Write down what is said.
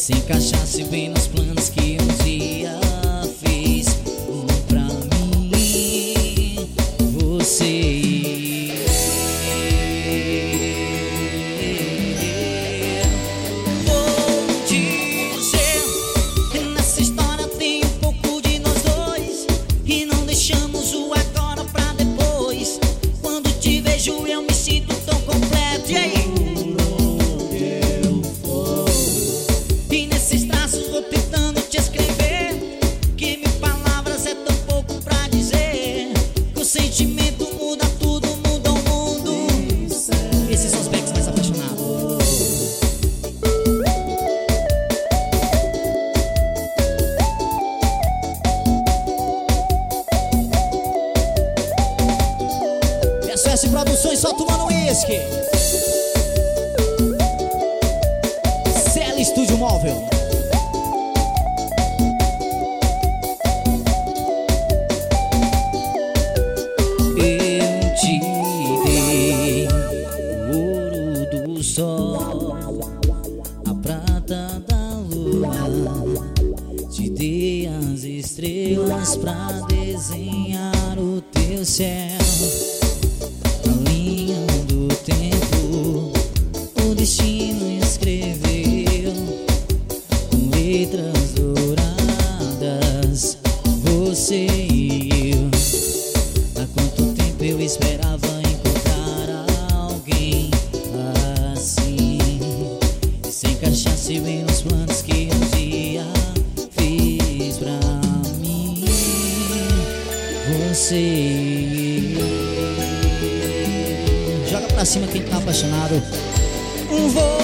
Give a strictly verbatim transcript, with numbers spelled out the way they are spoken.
se encaixasse bem nos planos que um dia fez pra mim. Você vou dizer, nessa história tem um pouco de nós dois, e não deixamos o agora pra depois. Quando te vejo eu me sinto tão completo, e aí? E nesses traços vou tentando te escrever, que mil palavras é tão pouco pra dizer, que o sentimento muda tudo, muda o mundo. Esses são os backs mais apaixonados. S O S Produções, só tomando uísque. Cela Estúdio Móvel. Eu te dei o ouro do sol, a prata da lua, te dei as estrelas pra desenhar o teu céu. Na linha do tempo, o destino escreveu com letras douradas você e eu. Há quanto tempo eu esperava encontrar alguém assim, que se encaixasse bem nos planos que um dia fiz pra mim. Você e eu. Joga pra cima quem tá apaixonado. Vou